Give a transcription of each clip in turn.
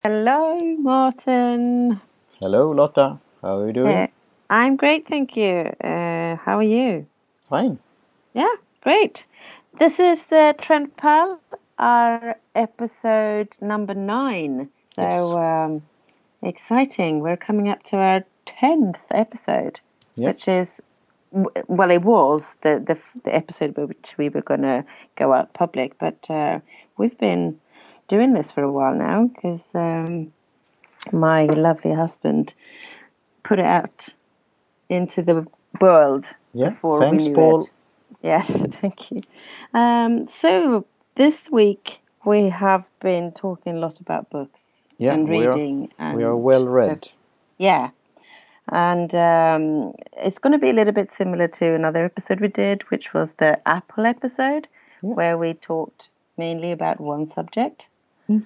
Hello, Martin. Hello, Lotta. How are you Uh, doing? I'm great, thank you. How are you? Fine. Yeah, great. This is Trent Pal, our episode number 9. Yes. So exciting. We're coming up to our 10th episode, Yep. which is, well, it was the episode by which we were going to go out public, but we've been doing this for a while now because my lovely husband put it out into the world Yeah. before we Thanks, knew Paul. it. Yes, thank you. So this week we have been talking a lot about books Yeah, and reading we are and well so, read. yeah, and it's going to be a little bit similar to another episode we did, which was the Apple episode, Yeah. where we talked mainly about one subject. Mm.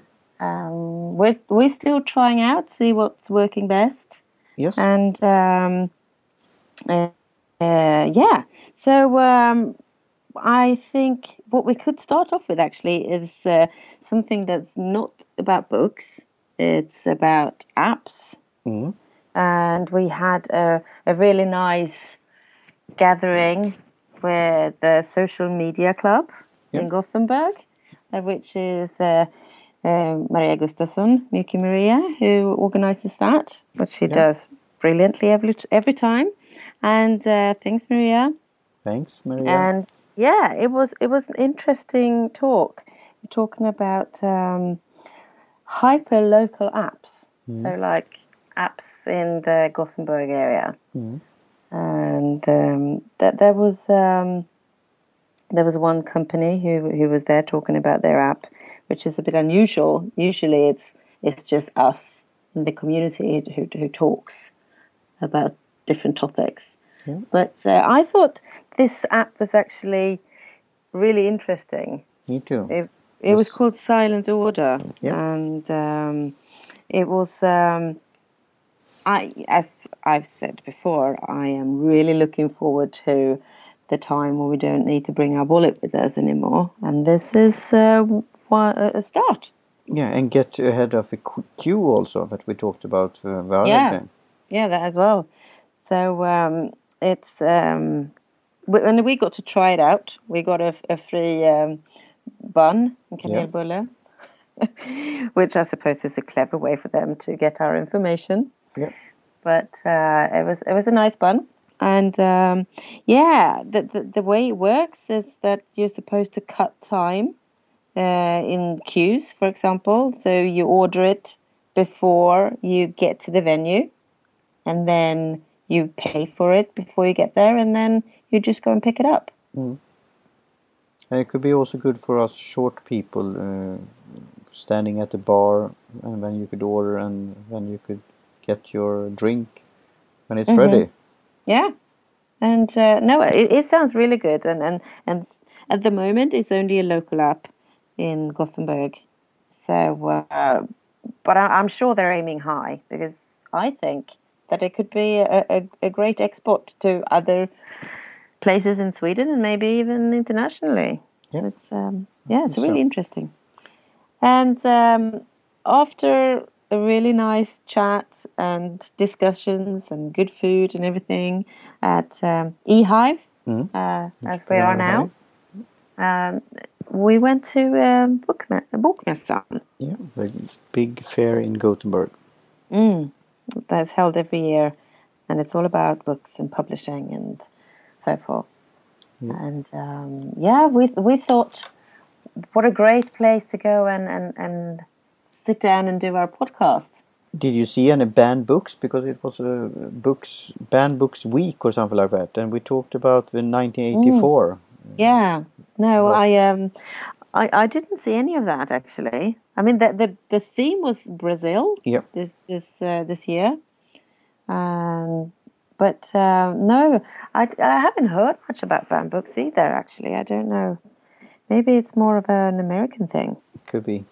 We're still trying out, see what's working best, Yes. and uh, yeah. So I think what we could start off with actually is something that's not about books. It's about apps, Mm. and we had a really nice gathering with the Social Media Club Yeah. in Gothenburg, which is Maria Gustafsson, Miki Maria, who organizes that, which she Yeah. does brilliantly every time. And thanks, Maria. Thanks, Maria. And yeah, it was an interesting talk. We're talking about hyper local apps, Mm. so like apps in the Gothenburg area, Mm. and that there was one company who was there talking about their app, which is a bit unusual. Usually, it's just us in the community who talks about different topics. Yeah. But I thought this app was actually really interesting. Me too. It was Was called Silent Order, yeah. and it was. As I've said before, I am really looking forward to the time when we don't need to bring our wallet with us anymore, and this is a start. Yeah, and get ahead of a queue also that we talked about the other Yeah, day. yeah, that as well. So it's when we got to try it out, we got a free bun and Yeah. kanelbulle, which I suppose is a clever way for them to get our information. Yeah. But it was a nice bun, and yeah, the way it works is that you're supposed to cut time in queues, for example. So you order it before you get to the venue, and then you pay for it before you get there, and then you just go and pick it up. Mm. And it could be also good for us short people standing at the bar, and then you could order, and then you could get your drink when it's Hmm. ready. Yeah, and no, it sounds really good, and at the moment it's only a local app in Gothenburg. So, but I'm sure they're aiming high because I think that it could be a great export to other places in Sweden and maybe even internationally. Yeah, It's I yeah, think it's really so. interesting. And after a really nice chat and discussions and good food and everything at eHive, Mm. as we are now, Right. um, we went to Bokmässan. Yeah, the big fair in Gothenburg. Mm, that's held every year, and it's all about books and publishing and so forth. Yeah. And yeah, we thought what a great place to go and sit down and do our podcast. Did you see any banned books? Because it was a banned books week or something like that, and we talked about the Mm, 1984. yeah, no, Well, I didn't see any of that actually. I mean, the theme was Brazil yeah, this year, um, but no, I haven't heard much about banned books either. Actually, I don't know. Maybe it's more of an American thing. could be.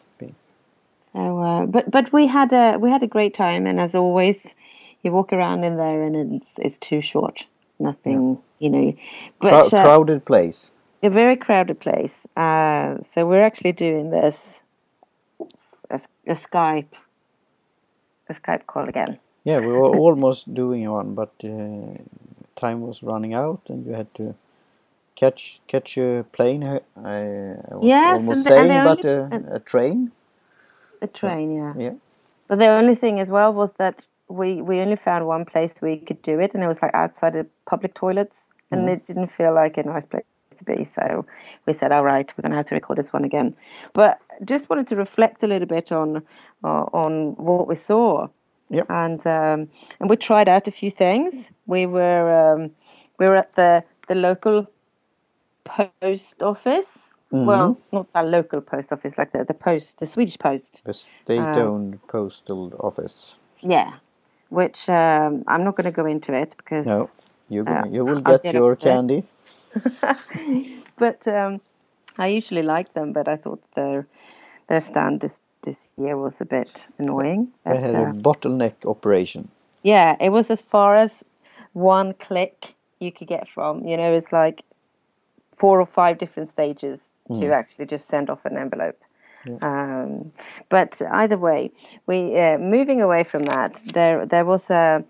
So, but we had a great time, and as always, you walk around in there, and it's too short. Yeah, Nothing, you know. But crowded place. a very crowded place. So we're actually doing this a Skype call again. Yeah, we were almost doing one, but time was running out, and you had to catch a plane. I was Yes, almost and saying, but a train. a train, yeah. Yeah. But the only thing as well was that we only found one place we could do it, and it was like outside the public toilets, and it didn't feel like a nice place to be. So we said, all right, we're going to have to record this one again. But just wanted to reflect a little bit on what we saw. Yep. And we tried out a few things. We were at the local post office. Well, not the local post office, like the Swedish Post. The state-owned postal office. Yeah, which I'm not going to go into it because No, you will I'll get your upset. candy. But I usually like them, but I thought their stand this year was a bit annoying. They But, had a bottleneck operation. yeah, it was as far as one click you could get from. You know, it's like 4 or 5 different stages to actually just send off an envelope. Yeah. But either way, we moving away from that, there was a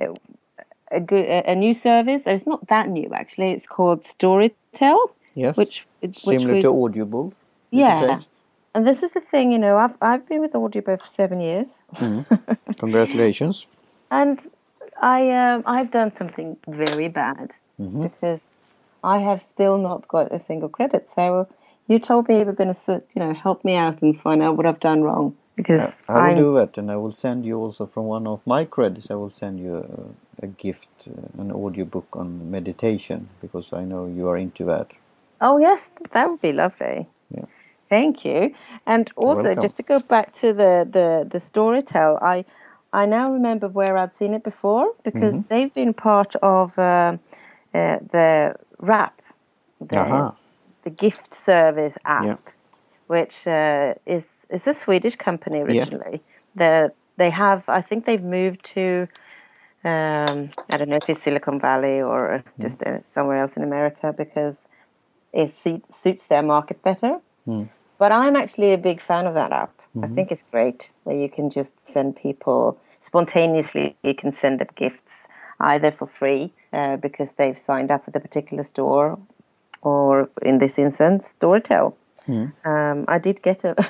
new service. It's not that new actually. It's called Storytel. Yes. Which similar to Audible. Yeah. And this is the thing, you know, I've been with Audible for 7 years. Congratulations. And I've done something very bad because I have still not got a single credit. So you told me you were going to, help me out and find out what I've done wrong. Because I will do that, and I will send you also from one of my credits. I will send you a gift, an audiobook on meditation, because I know you are into that. Oh yes, that would be lovely. Yeah. Thank you. And also, just to go back to the Storytel, I now remember where I'd seen it before because they've been part of the Wrap, the gift service app, which is a Swedish company originally. Yeah. They have, I think they've moved to, I don't know if it's Silicon Valley or just somewhere else in America because it suits their market better. But I'm actually a big fan of that app. I think it's great where you can just send people spontaneously. You can send them gifts either for free because they've signed up for the particular store, or in this instance, Storytel. I did get a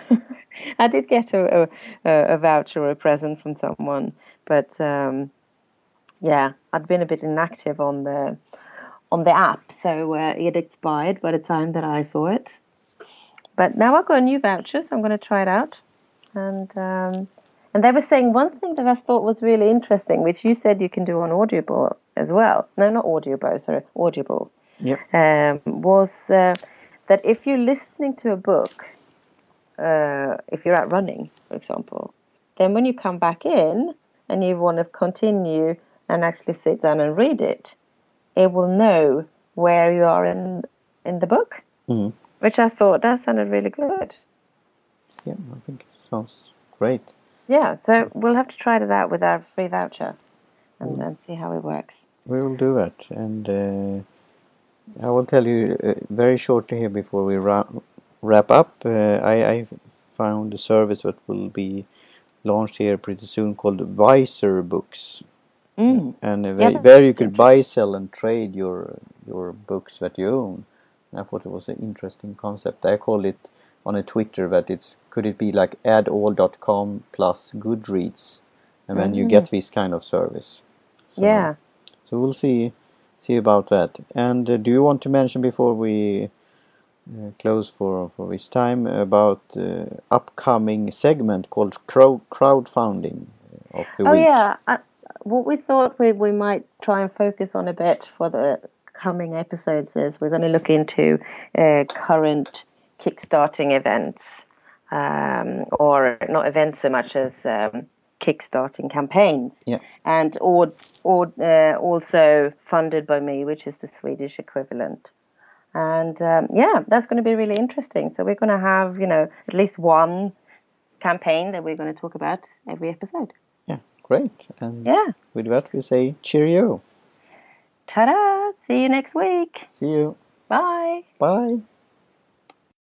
voucher or a present from someone, but I'd been a bit inactive on the app, so it expired by the time that I saw it. But now I've got a new voucher, so I'm going to try it out. And they were saying one thing that I thought was really interesting, which you said you can do on Audible as well. No, not Audible, sorry, Audible. Yep. Was that if you're listening to a book, if you're out running, for example, then when you come back in and you want to continue and actually sit down and read it, it will know where you are in the book, which I thought that sounded really good. Yeah, I think it sounds great. Yeah, so we'll have to try that out with our free voucher and see how it works. We will do that, and I will tell you very shortly here before we wrap up. I found a service that will be launched here pretty soon called Visor Books. And there you could buy, sell, and trade your books that you own. And I thought it was an interesting concept. I called it on a Twitter that could it be like addall.com plus Goodreads, and then you get this kind of service. So we'll see about that. And do you want to mention before we close for this time about upcoming segment called crowdfunding of the week? Yeah. What we thought we might try and focus on a bit for the coming episodes is we're going to look into current kickstarting events, or not events so much as kickstarting campaigns, and or also funded by me, which is the Swedish equivalent. And that's going to be really interesting. So we're going to have at least one campaign that we're going to talk about every episode. Great. And with that, we say cheerio. Ta-da! See you next week. See you. Bye. Bye.